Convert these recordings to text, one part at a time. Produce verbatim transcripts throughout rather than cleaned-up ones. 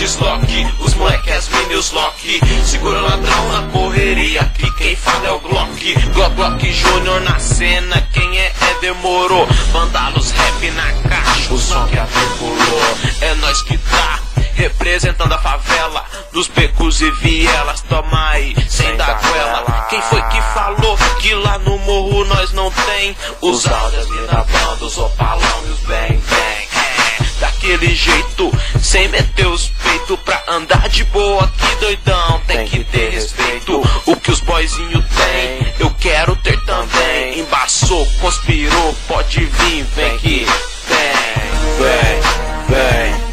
Lock, os moleque, as mini, os lock. Segura o ladrão na correria, que quem fala é o Glock. Glock, Glock Júnior na cena, quem é é demorou. Vandalos rap na caixa, o som que articulou. É nós que tá representando a favela, dos becos e vielas, toma aí, sem dar goela. Quem foi que falou que lá no morro nós não tem os áudios, mina banda, os opalão e os bang bang? É, daquele jeito, sem meter os peitos, pra andar de boa aqui doidão, tem que ter respeito. O que os boyzinho tem, eu quero ter também. Embaçou, conspirou, pode vir, vem que vem, vem, vem.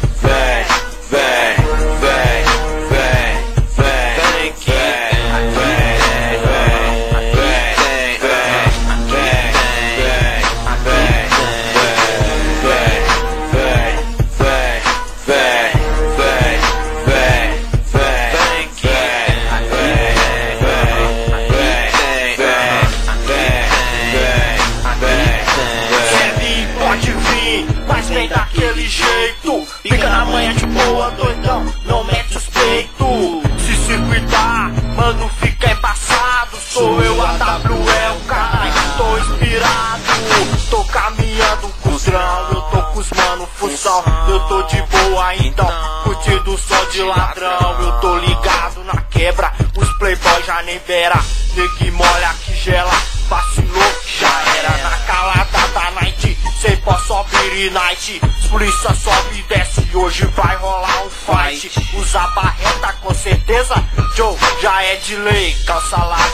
Daquele jeito, fica na manhã de boa, doidão, não mete os peitos. Se circuitar, mano, fica embaçado. Sou eu, a W L, caralho, tô inspirado. Tô caminhando com os drão, eu tô com os mano, função. Eu tô de boa então, curtindo o som de ladrão. Eu tô ligado na quebra, os playboy já nem beira. Negue molha que gela, vacilou, já era. Na calada da night, sem pó sobe night. Os polícia sobe e desce, hoje vai rolar um fight. Usa barreta com certeza, Joe, já é de lei. Calça larga